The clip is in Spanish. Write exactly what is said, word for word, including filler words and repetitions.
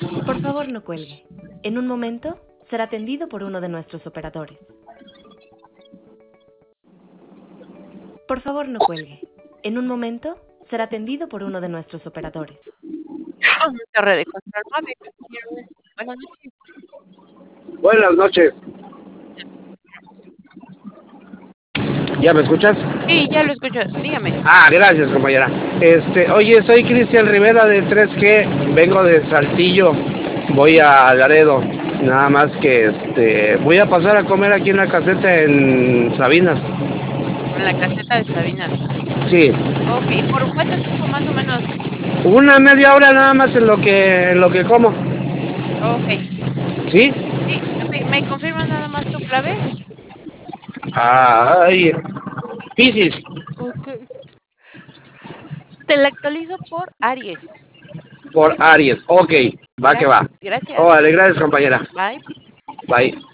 Por favor, no cuelgue. En un momento será atendido por uno de nuestros operadores. Por favor, no cuelgue. En un momento será atendido por uno de nuestros operadores. Torre de control móvil. Buenas noches. Buenas noches. ¿Ya me escuchas? Sí, ya lo escucho. Dígame. Ah, gracias, compañera. Este, oye, soy Cristian Rivera de tres G, vengo de Saltillo, voy a Laredo. Nada más que este, voy a pasar a comer aquí en la caseta en Sabinas. En la caseta de Sabinas. Sí. Ok, ¿por cuánto tiempo más o menos? Una media hora nada más en lo que en lo que como. Ok. ¿Sí? Sí, ok. ¿Me confirmas nada más tu clave? Ay, Piscis. Ok. Te la actualizo por Aries. Por Aries. Ok, va que Gracias. va. Gracias. Órale, gracias, compañera. Bye. Bye.